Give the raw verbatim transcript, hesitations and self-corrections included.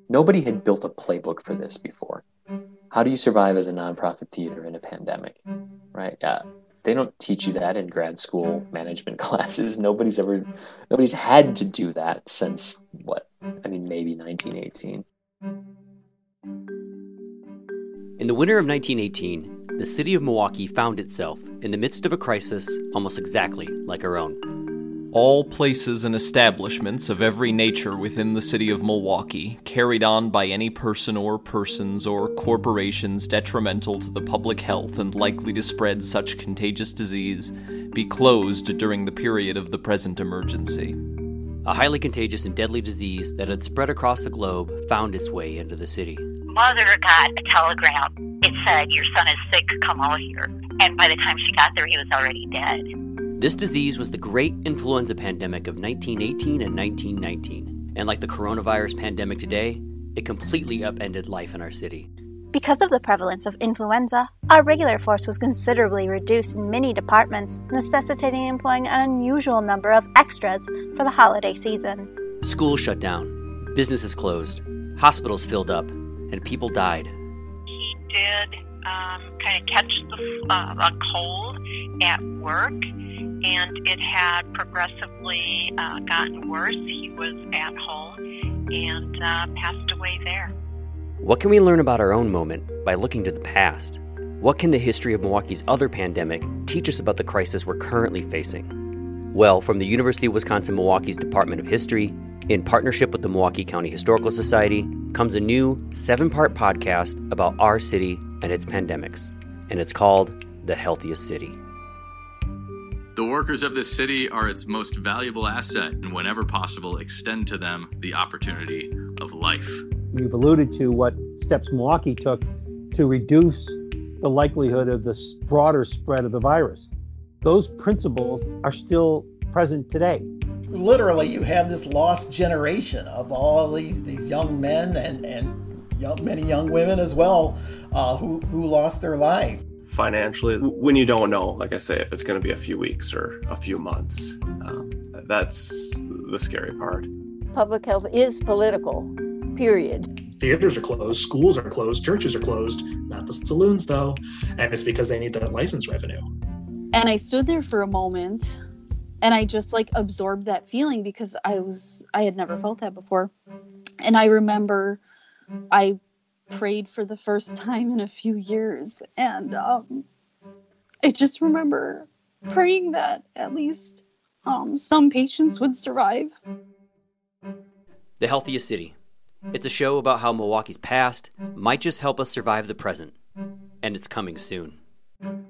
Nobody had built a playbook for this before. How do you survive as a nonprofit theater in a pandemic, right? Yeah, they don't teach you that in grad school management classes. Nobody's ever, nobody's had to do that since what? I mean, maybe nineteen eighteen. In the winter of nineteen eighteen, the city of Milwaukee found itself in the midst of a crisis almost exactly like our own. All places and establishments of every nature within the city of Milwaukee, carried on by any person or persons or corporations detrimental to the public health and likely to spread such contagious disease, be closed during the period of the present emergency. A highly contagious and deadly disease that had spread across the globe found its way into the city. Mother got a telegram. It said, "Your son is sick, come out here." And by the time she got there, he was already dead. This disease was the great influenza pandemic of nineteen eighteen and nineteen nineteen. And like the coronavirus pandemic today, it completely upended life in our city. Because of the prevalence of influenza, our regular force was considerably reduced in many departments, necessitating employing an unusual number of extras for the holiday season. Schools shut down, businesses closed, hospitals filled up, and people died. He did um, kind of catch the, uh, a cold at work, and it had progressively uh, gotten worse. He was at home and uh, passed away there. What can we learn about our own moment by looking to the past? What can the history of Milwaukee's other pandemic teach us about the crisis we're currently facing? Well, from the University of Wisconsin-Milwaukee's Department of History, in partnership with the Milwaukee County Historical Society, comes a new seven-part podcast about our city and its pandemics, and it's called The Healthiest City. The workers of this city are its most valuable asset, and whenever possible, extend to them the opportunity of life. You've alluded to what steps Milwaukee took to reduce the likelihood of this broader spread of the virus. Those principles are still present today. Literally, you have this lost generation of all these, these young men and, and young, many young women as well uh, who, who lost their lives. Financially, when you don't know, like I say, if it's going to be a few weeks or a few months, um, that's the scary part. Public health is political, period. Theaters are closed, schools are closed, churches are closed, not the saloons though, and it's because they need that license revenue. And I stood there for a moment and I just like absorbed that feeling because I was, I had never felt that before. And I remember I prayed for the first time in a few years. And um, I just remember praying that at least um, some patients would survive. The Healthiest City. It's a show about how Milwaukee's past might just help us survive the present. And it's coming soon.